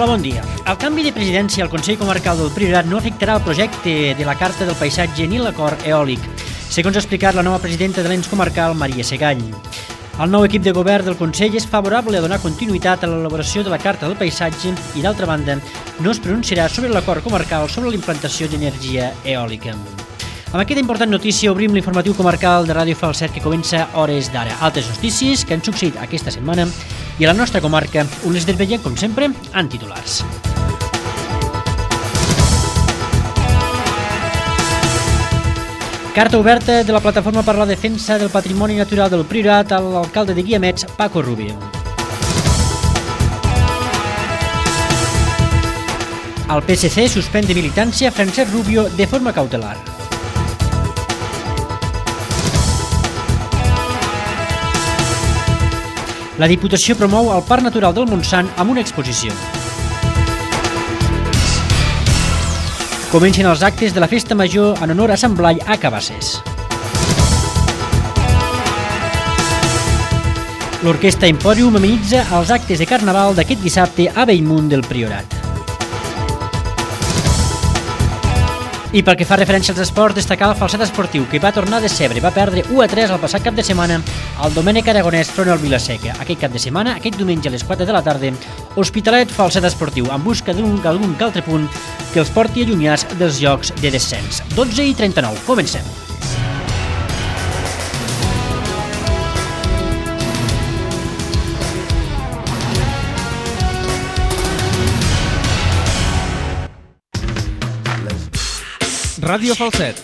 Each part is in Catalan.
Hola, bon dia. El canvi de presidència al Consell Comarcal del Priorat no afectarà el projecte de la Carta del Paisatge ni l'acord eòlic, segons ha explicat la nova presidenta de l'ens comarcal, Maria Segall. El nou equip de govern del Consell és favorable a donar continuïtat a l'elaboració de la Carta del Paisatge i, d'altra banda, no es pronunciarà sobre l'acord comarcal sobre la implantació d'energia eòlica. Amb aquesta important notícia obrim l'informatiu comarcal de Ràdio Falset que comença hores d'ara. Altres notícies que han succeït aquesta setmana i a la nostra comarca on les desvetllem, com sempre, en titulars. Carta oberta de la Plataforma per la Defensa del Patrimoni Natural del Priorat a l'alcalde de Guiamets, Paco Rubio. El PSC suspèn de militància Francesc Rubio de forma cautelar. La Diputació promou el Parc Natural del Montsant amb una exposició. Comencen els actes de la Festa Major en honor a Sant Blai a Cabasses. L'Orquestra Empòrium amenitza els actes de Carnaval d'aquest dissabte a Bellmunt del Priorat. I pel que fa referència als esports, destacar el Falset Esportiu, que va tornar a decebre, va perdre 1-3 el passat cap de setmana al Domènec Aragonès front al Vila-seca. Aquest cap de setmana, aquest diumenge a les 4 de la tarda, Hospitalet Falset Esportiu, en busca d'algun altre punt que els porti allunyats dels llocs de descens. 12:39, comencem. Ràdio Falset.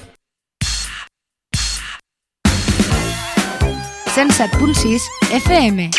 107.6 FM.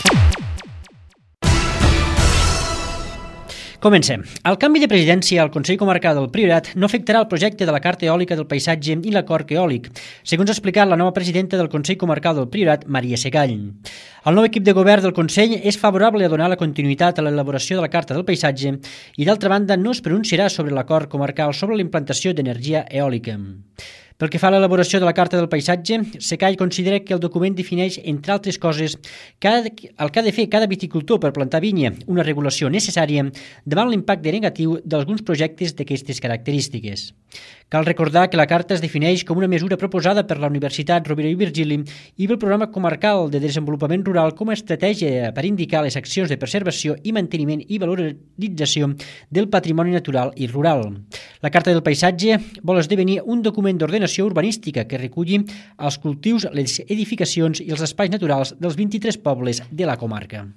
Comencem. El canvi de presidència al Consell Comarcal del Priorat no afectarà el projecte de la Carta Eòlica del Paisatge i l'acord eòlic, segons ha explicat la nova presidenta del Consell Comarcal del Priorat, Maria Segall. El nou equip de govern del Consell és favorable a donar la continuïtat a l'elaboració de la Carta del Paisatge i, d'altra banda, no es pronunciarà sobre l'acord comarcal sobre la implantació d'energia eòlica. Pel que fa a l'elaboració de la Carta del Paisatge, Segall considera que el document defineix, entre altres coses, el que ha de fer cada viticultor per plantar vinya, una regulació necessària davant l'impacte negatiu d'alguns projectes d'aquestes característiques. Cal recordar que la Carta es defineix com una mesura proposada per la Universitat Rovira i Virgili i pel Programa Comarcal de Desenvolupament Rural com a estratègia per indicar les accions de preservació i manteniment i valorització del patrimoni natural i rural. La Carta del Paisatge vol esdevenir un document d'ordenació urbanística que reculli els cultius, les edificacions i els espais naturals dels 23 pobles de la comarca.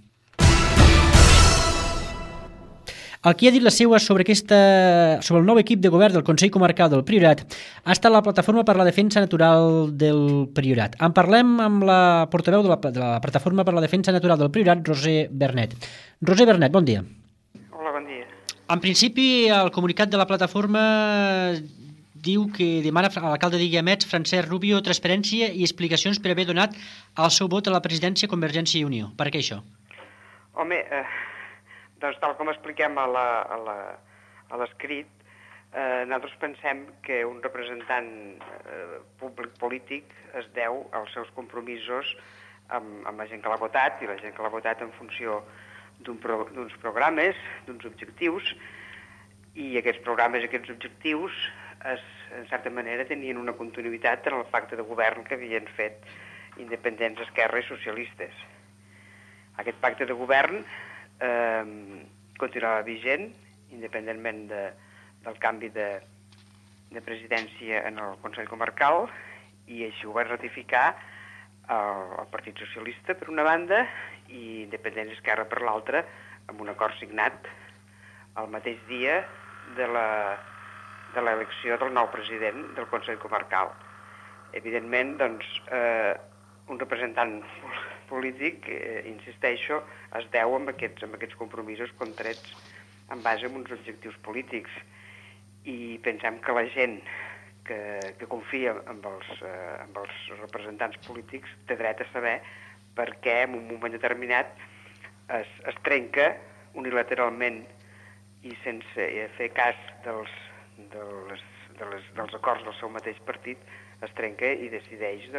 El qui ha dit la seva sobre el nou equip de govern del Consell Comarcal del Priorat ha estat la Plataforma per la Defensa Natural del Priorat. En parlem amb la portaveu de la Plataforma per la Defensa Natural del Priorat, Roser Bernet. Roser Bernet, bon dia. Hola, bon dia. En principi, el comunicat de la plataforma diu que demana a l'alcalde de Guiamets, Francesc Rubio, transparència i explicacions per haver donat el seu vot a la presidència Convergència i Unió. Per què això? Home, doncs tal com expliquem a l'escrit, nosaltres pensem que un representant públic polític es deu als seus compromisos amb la gent que l'ha votat, i la gent que l'ha votat en funció d'uns programes, d'uns objectius, i aquests programes i aquests objectius en certa manera tenien una continuïtat en el pacte de govern que havien fet independents, esquerra i socialistes. Aquest pacte de govern continuava vigent, independentment del canvi de presidència en el Consell Comarcal, i així ho va ratificar el Partit Socialista per una banda i Independents i Esquerra per l'altra, amb un acord signat el mateix dia de l'elecció del nou president del Consell Comarcal. Evidentment, doncs, un representant polític, insisteixo, es deu amb aquests compromisos contrets en base a uns objectius polítics. I pensem que la gent que confia en els representants polítics té dret a saber per què en un moment determinat es trenca unilateralment i sense fer cas dels acords del seu mateix partit, es trenca i decideix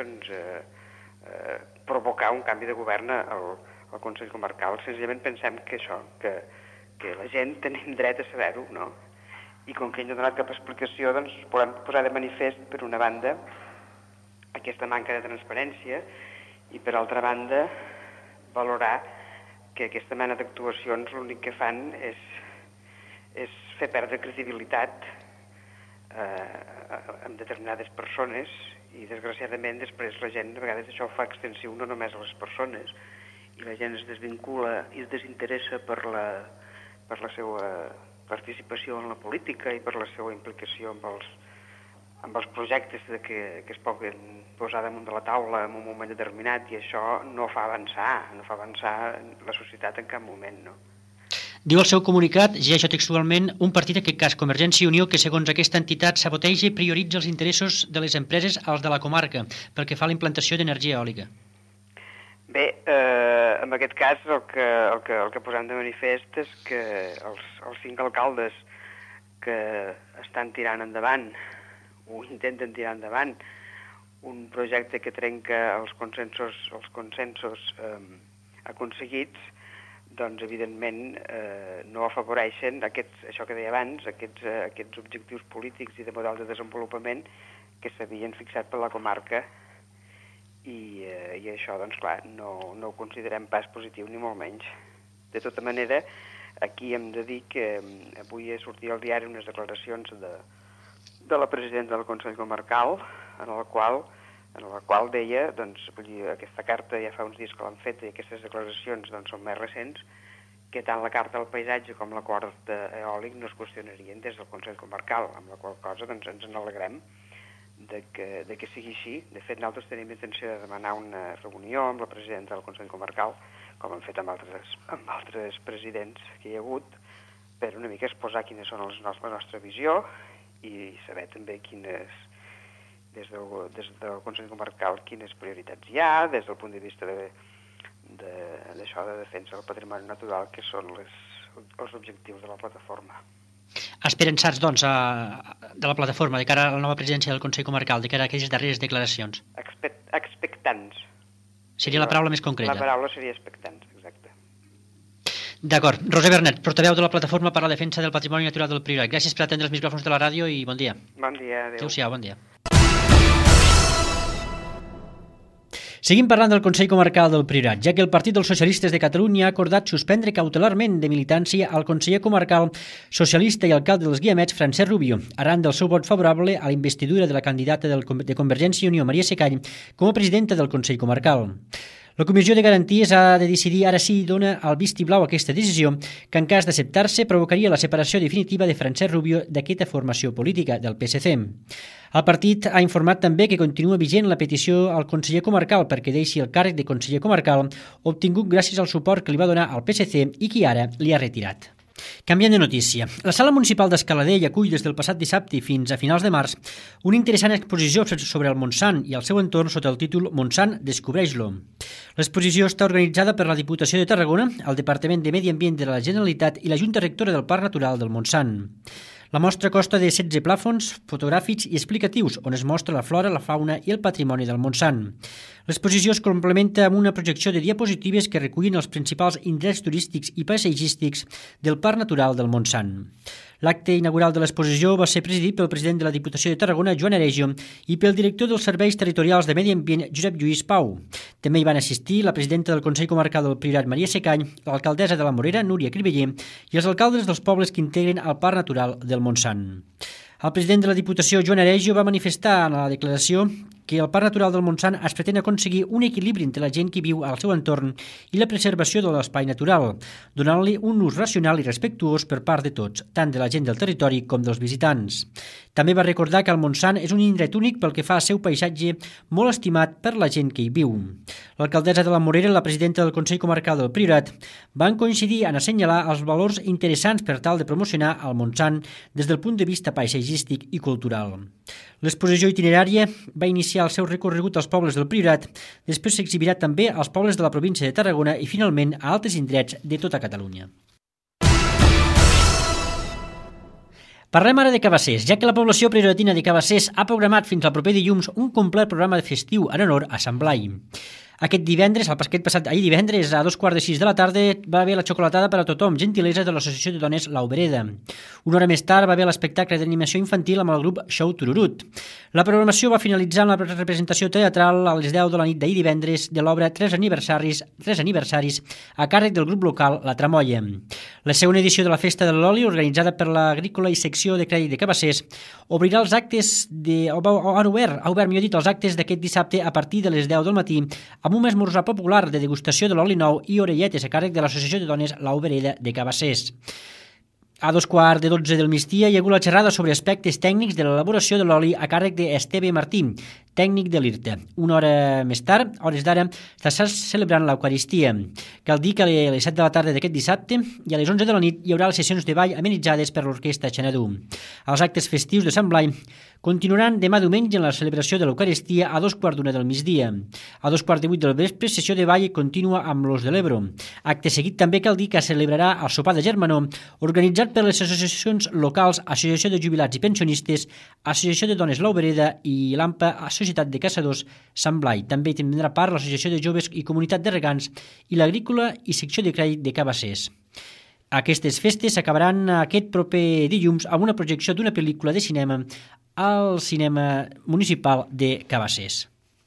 provocar un canvi de govern al Consell Comarcal. Senzillament pensem que això, que que la gent tenim dret a saber-ho, no? I com que ell no ha donat cap explicació, doncs podem posar de manifest, per una banda, aquesta manca de transparència i, per altra banda, valorar que aquesta mena d'actuacions l'únic que fan és fer perdre credibilitat amb determinades persones i, desgraciadament, després la gent a vegades això ho fa extensiu no només a les persones i la gent es desvincula i es desinteressa per la seva participació en la política i per la seva implicació amb els projectes que es poden posar damunt de la taula en un moment determinat, i això no fa avançar la societat en cap moment, no? Diu el seu comunicat, llegeixo textualment, un partit, en aquest cas Convergència i Unió, que segons aquesta entitat saboteja i prioritza els interessos de les empreses als de la comarca pel que fa a la implantació d'energia eòlica. Bé, en aquest cas el que posem de manifest és que els 5 alcaldes que estan tirant endavant o intenten tirar endavant un projecte que trenca els consensos aconseguits, doncs evidentment no afavoreixen això que deia abans, aquests objectius polítics i de model de desenvolupament que s'havien fixat per la comarca, i això, doncs clar, no ho considerem pas positiu ni molt menys. De tota manera, aquí hem de dir que avui sortia al diari unes declaracions de la presidenta del Consell Comarcal, en la qual deia, doncs, aquesta carta ja fa uns dies que l'han fet i aquestes declaracions doncs, són més recents, que tant la carta del paisatge com l'acord eòlic no es qüestionarien des del Consell Comarcal, amb la qual cosa doncs, ens n'alegrem de que sigui així. De fet, nosaltres tenim intenció de demanar una reunió amb la presidenta del Consell Comarcal, com hem fet amb altres presidents que hi ha hagut, per una mica exposar quines són la nostra visió i saber també des del Consell Comarcal quines prioritats hi ha, des del punt de vista d'això de defensa del patrimoni natural, que són els objectius de la plataforma. Esperançats, doncs, de la plataforma de cara a la nova presidència del Consell Comarcal, de cara a aquelles darreres declaracions? Expectants. Seria la paraula més concreta? La paraula seria expectants, exacte. D'acord. Roser Bernet, portaveu de la Plataforma per a la Defensa del Patrimoni Natural del Priorat. Gràcies per atendre els micròfons de la ràdio i bon dia. Bon dia, adéu. Adéu-siau, bon dia. Seguim parlant del Consell Comarcal del Priorat, ja que el Partit dels Socialistes de Catalunya ha acordat suspendre cautelarment de militància al conseller comarcal socialista i alcalde dels Guiamets, Francesc Rubio, arran del seu vot favorable a la investidura de la candidata de Convergència i Unió, Maria Secall, com a presidenta del Consell Comarcal. La Comissió de Garanties ha de decidir ara si dona el vistiplau a aquesta decisió, que en cas d'acceptar-se provocaria la separació definitiva de Francesc Rubio d'aquesta formació política del PSC. El partit ha informat també que continua vigent la petició al conseller comarcal perquè deixi el càrrec de conseller comarcal, obtingut gràcies al suport que li va donar al PSC i que ara li ha retirat. Canviant de notícia, la Sala Municipal d'Escaladella acull des del passat dissabte fins a finals de març una interessant exposició sobre el Montsant i el seu entorn sota el títol Montsant, descobreix-lo. L'exposició està organitzada per la Diputació de Tarragona, el Departament de Medi Ambient de la Generalitat i la Junta Rectora del Parc Natural del Montsant. La mostra consta de 16 plàfons fotogràfics i explicatius on es mostra la flora, la fauna i el patrimoni del Montsant. L'exposició es complementa amb una projecció de diapositives que recullen els principals indrets turístics i paisatgístics del Parc Natural del Montsant. L'acte inaugural de l'exposició va ser presidit pel president de la Diputació de Tarragona, Joan Aregio, i pel director dels Serveis Territorials de Medi Ambient, Josep Lluís Pau. També hi van assistir la presidenta del Consell Comarcal del Priorat, Maria Secall, l'alcaldessa de la Morera, Núria Cribeller, i els alcaldes dels pobles que integren el Parc Natural del Montsant. El president de la Diputació, Joan Aregio, va manifestar en la declaració que el Parc Natural del Montsant es pretén aconseguir un equilibri entre la gent que viu al seu entorn i la preservació de l'espai natural, donant-li un ús racional i respectuós per part de tots, tant de la gent del territori com dels visitants. També va recordar que el Montsant és un indret únic pel que fa al seu paisatge molt estimat per la gent que hi viu. L'alcaldessa de la Morera i la presidenta del Consell Comarcal del Priorat van coincidir en assenyalar els valors interessants per tal de promocionar el Montsant des del punt de vista paisatgístic i cultural. L'exposició itinerària va iniciar el seu recorregut als pobles del Priorat, després s'exhibirà també als pobles de la província de Tarragona i finalment a altres indrets de tota Catalunya. Parlem ara de Cabassers, ja que la població prioratina de Cabassers ha programat fins al proper dilluns un complet programa festiu en honor a Sant Blai. Aquest divendres, ahir divendres, a 5:15 de la tarda, va haver la xocolatada per a tothom, gentilesa de l'Associació de Dones La Obereda. Una hora més tard va haver l'espectacle d'animació infantil amb el grup Show Tururut. La programació va finalitzar amb la representació teatral a les 10 de la nit d'ahir divendres de l'obra Tres aniversaris a càrrec del grup local La Tramolla. La segona edició de la Festa de l'Oli, organitzada per l'Agrícola i Secció de Crèdit de Cabassers, obrirà els actes ha obert els actes d'aquest dissabte a partir de les 10 del matí amb un esmorzar popular de degustació de l'oli nou i orelletes a càrrec de l'Associació de Dones La Obereda de Cabassers. A 11:45 del migdia hi ha hagut la xerrada sobre aspectes tècnics de l'elaboració de l'oli a càrrec d'Esteve Martí, tècnic de l'IRTA. Una hora més tard, hores d'ara, s'està celebrant l'Eucaristia. Cal dir que a les 7 de la tarda d'aquest dissabte i a les 11 de la nit hi haurà les sessions de ball amenitzades per l'Orquestra Xanadu. Els actes festius de Sant Blai continuaran demà diumenge en la celebració de l'Eucaristia a 2:15 del migdia. A 2:15 del vespre, sessió de ball contínua amb l'Os de l'Ebro. Acte seguit també cal dir que celebrarà el sopar de germanor, organitzat per les associacions locals Associació de Jubilats i Pensionistes, Associació de Dones La Obereda i l'AMPA Societat de Caçadors Sant Blai. També tindrà part l'Associació de Joves i Comunitat de Regants i l'Agrícola i Secció de Crèdit de Cabassers. Aquestes festes s'acabaran aquest proper dilluns amb una projecció d'una pel·lícula de cinema al cinema municipal de Cabassers.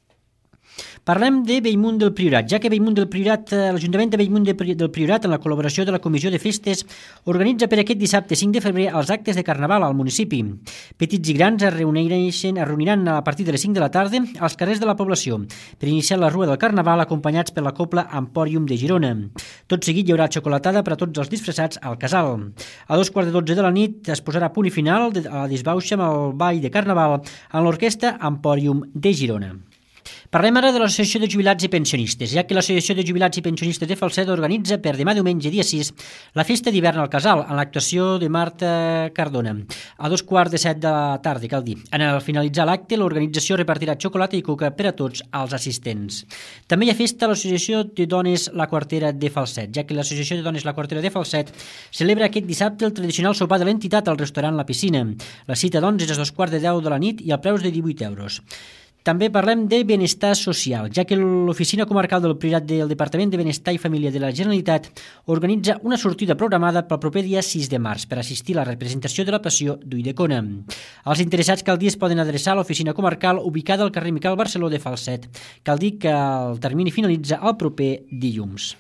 Parlem de Bellmunt del Priorat, ja que l'Ajuntament de Bellmunt del Priorat, en la col·laboració de la Comissió de Festes, organitza per aquest dissabte 5 de febrer els actes de Carnaval al municipi. Petits i grans es reuniran a partir de les 5 de la tarda als carrers de la població per iniciar la Rua del Carnaval acompanyats per la Cobla Empòrium de Girona. Tot seguit hi haurà xocolatada per a tots els disfressats al casal. A 2:15 de la nit es posarà punt i final a la disbauxa amb el ball de Carnaval amb l'Orquestra Empòrium de Girona. Parlem ara de l'Associació de Jubilats i Pensionistes, ja que l'Associació de Jubilats i Pensionistes de Falset organitza per demà diumenge dia 6 la festa d'hivern al Casal, en l'actuació de Marta Cardona, a 6:15 de la tarda, cal dir. En finalitzar l'acte, l'organització repartirà xocolata i coca per a tots els assistents. També hi ha festa a l'Associació de Dones La Quartera de Falset, ja que l'Associació de Dones La Quartera de Falset celebra aquest dissabte el tradicional sopar de l'entitat al restaurant La Piscina. La cita, doncs, és a 2:15 de la nit i el preu és de 18 euros. També parlem de benestar social, ja que l'Oficina Comarcal del Priorat del Departament de Benestar i Família de la Generalitat organitza una sortida programada pel proper dia 6 de març per assistir a la representació de la Passió d'Ulldecona. Els interessats cal dir es poden adreçar a l'Oficina Comarcal ubicada al carrer Miquel Barceló de Falset. Cal dir que el termini finalitza el proper dilluns.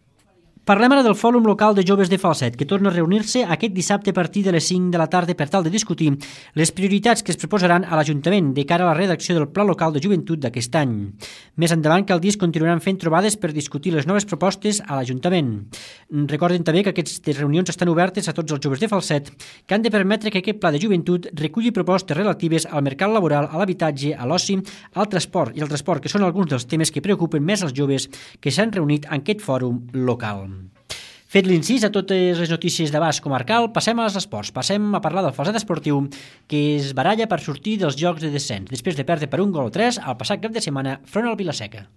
Parlem ara del Fòrum Local de Joves de Falset, que torna a reunir-se aquest dissabte a partir de les 5 de la tarda per tal de discutir les prioritats que es proposaran a l'Ajuntament de cara a la redacció del Pla Local de Joventut d'aquest any. Més endavant, cal dir, continuaran fent trobades per discutir les noves propostes a l'Ajuntament. Recorden també que aquestes reunions estan obertes a tots els joves de Falset, que han de permetre que aquest Pla de Joventut reculli propostes relatives al mercat laboral, a l'habitatge, a l'oci, al transport i al transport, que són alguns dels temes que preocupen més als joves que s'han reunit en aquest fòrum local. Fet l'incís a totes les notícies d'abast comarcal, passem als esports. Passem a parlar del Falset Esportiu, que es baralla per sortir dels jocs de descens, després de perdre per 1-3 al passat cap de setmana front al Vilaseca.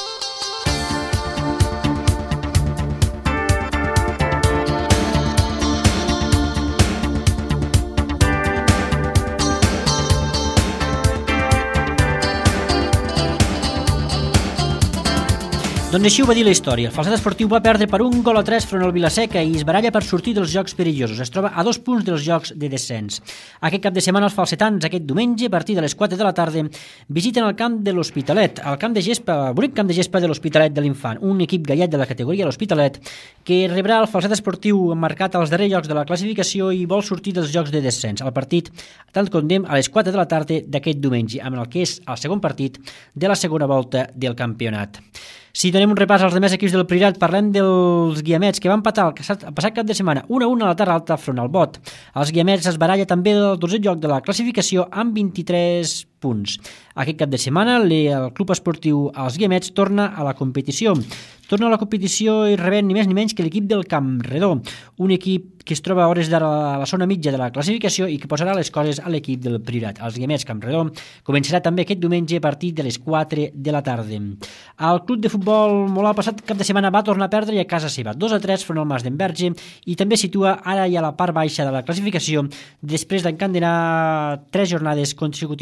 Doncs així ho va dir la història. El Falset Esportiu va perdre per 1-3 front al Vilaseca i es baralla per sortir dels jocs perillosos. Es troba a 2 punts dels jocs de descens. Aquest cap de setmana els falsetans, aquest diumenge, a partir de les 4 de la tarda, visiten el camp de l'Hospitalet, el bonic camp de gespa de l'Hospitalet de l'Infant, un equip gallet de la categoria l'Hospitalet, que rebrà el Falset Esportiu marcat als darrers llocs de la classificació i vol sortir dels jocs de descens. El partit te'l condem a les 4 de la tarda d'aquest diumenge, amb el que és el segon partit de la segona volta del campionat. Si donem un repàs als demés equips del Priorat, parlem dels Guiamets, que van empatar el passat cap de setmana 1-1 a la Terra Alta front al Bot. Els Guiamets es baralla també del 12è lloc de la classificació amb 23 punts. Aquest cap de setmana el Club Esportiu Els Guiamets torna a la competició. Torna a la competició i rebent ni més ni menys que l'equip del Campredó, un equip que es troba a hores d'ara a la zona mitja de la classificació i que posarà les coses a l'equip del Priorat. Els Guiamets Campredó començarà també aquest diumenge a partir de les 4 de la tarda. El club de futbol Molà el passat cap de setmana va tornar a perdre i a casa seva 2-3 front al Mas d'Enverge i també situa ara ja a la part baixa de la classificació després d'encadenar 3 jornades consecutives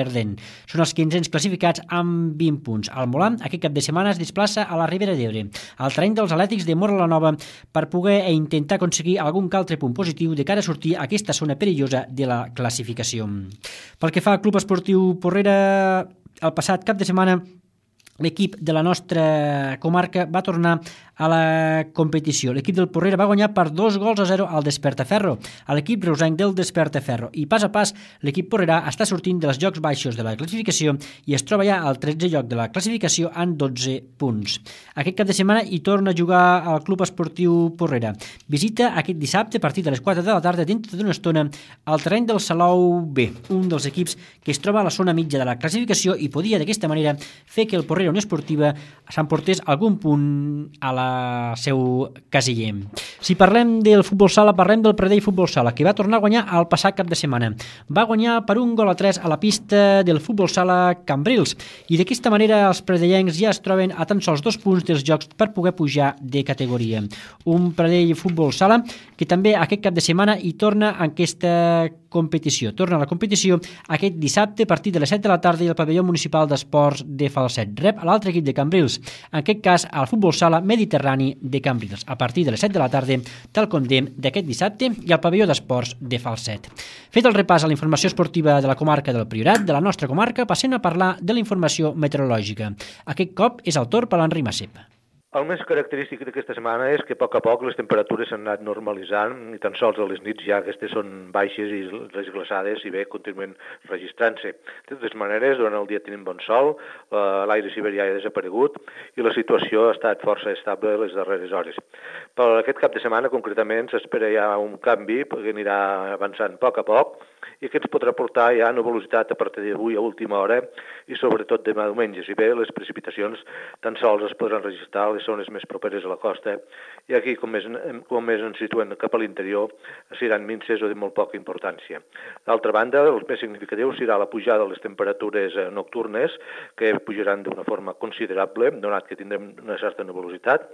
perdent. Són els 15 classificats amb 20 punts. El Molà aquest cap de setmana es desplaça a la Ribera d'Ebre, al terreny dels Atlètics de Móra la Nova, per poder intentar aconseguir algun altre punt positiu de cara a sortir a aquesta zona perillosa de la classificació. Pel que fa al Club Esportiu Porrera, el passat cap de setmana l'equip de la nostra comarca va tornar a la competició. L'equip del Porrera va guanyar per 2-0 al Despertaferro, a l'equip reusenc del Despertaferro, i pas a pas l'equip porrerà està sortint dels jocs baixos de la classificació i es troba ja al 13è lloc de la classificació amb 12 punts. Aquest cap de setmana hi torna a jugar al Club Esportiu Porrera. Visita aquest dissabte a partir de les 4 de la tarda dintre d'una estona al terreny del Salou B, un dels equips que es troba a la zona mitja de la classificació i podia d'aquesta manera fer que el Porrera Unió Esportiva s'emportés algun punt a la seu casiller. Si parlem del futbol sala, parlem del Pradell Futbol Sala, que va tornar a guanyar el passat cap de setmana. Va guanyar per 1-3 a la pista del futbol sala Cambrils, i d'aquesta manera els pradellencs ja es troben a tan sols 2 punts dels jocs per poder pujar de categoria. Un Pradell Futbol Sala que també aquest cap de setmana hi torna en aquesta competició. Torna a la competició aquest dissabte a partir de les 7 de la tarda i el pavelló municipal d'esports de Falset. Rep a l'altre equip de Cambrils, en aquest cas al futbol sala Mediterrani de Cambrils, a partir de les 7 de la tarda, tal com dèiem, d'aquest dissabte, i al pavelló d'esports de Falset. Fet el repàs a la informació esportiva de la comarca del Priorat, de la nostra comarca, passem a parlar de la informació meteorològica. Aquest cop és el torn per l'Enric Massep. El més característic d'aquesta setmana és que a poc les temperatures s'han anat normalitzant i tan sols a les nits ja aquestes són baixes i les glaçades i bé continuen registrant-se. De totes maneres, durant el dia tenim bon sol, l'aire siberià ha desaparegut i la situació ha estat força estable les darreres hores. Per aquest cap de setmana, concretament, s'espera ja un canvi que anirà avançant a poc i que ens podrà portar ja a nuvolositat a partir d'avui a última hora i sobretot demà diumenge. Si bé les precipitacions tan sols es podran registrar a les zones més properes a la costa i aquí, com més ens situem cap a l'interior, seran minses o de molt poca importància. D'altra banda, el més significatiu serà la pujada de les temperatures nocturnes, que pujaran d'una forma considerable, donat que tindrem una certa nuvolositat,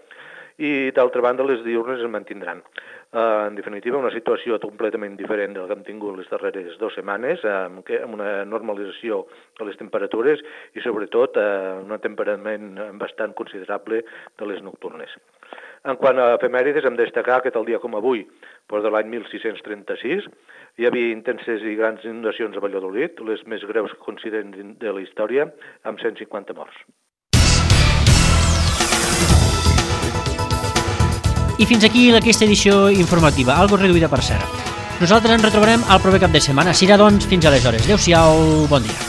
i d'altra banda les diurnes es mantindran. En definitiva, una situació completament diferent del que hem tingut les darreres 2 setmanes, amb una normalització de les temperatures i sobretot un temperament bastant considerable de les nocturnes. En quant a efemèrides, hem de destacar que tal dia com avui, però de l'any 1636, hi havia intenses i grans inundacions a Valladolid, les més greus que consideren de la història, amb 150 morts. I fins aquí aquesta edició informativa, algo reduïda per cert. Nosaltres ens retrobarem al proper cap de setmana. Serà, doncs, fins aleshores. Adéu-siau, bon dia.